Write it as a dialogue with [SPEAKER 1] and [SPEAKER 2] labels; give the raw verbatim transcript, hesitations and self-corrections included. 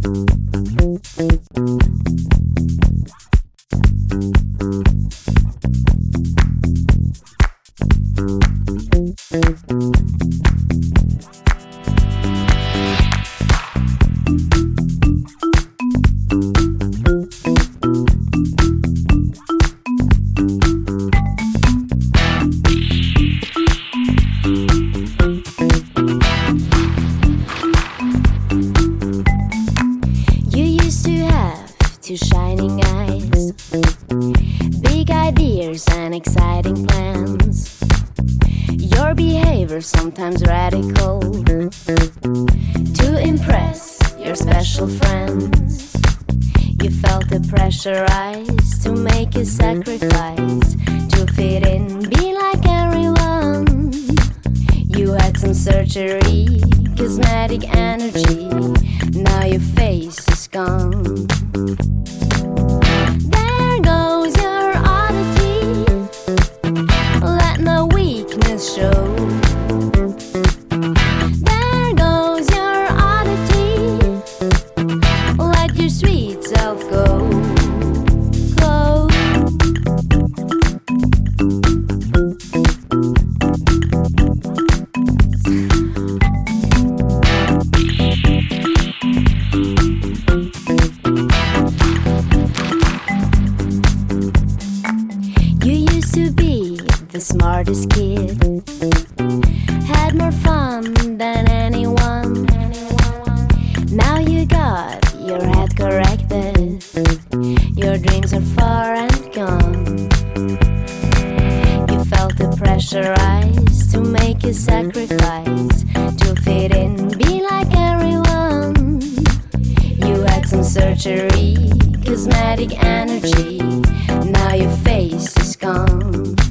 [SPEAKER 1] Sometimes radical, to impress your special friends. You felt the pressurized to make a sacrifice, to fit in, be like everyone. You had some surgery, cosmetic energy, now your face is gone. There goes your oddity, let no weakness show. The smartest kid, had more fun than anyone. Now you got your head corrected, your dreams are far and gone. You felt the pressurized to make a sacrifice, to fit in, be like everyone. You had some surgery, cosmetic energy, now your face is gone.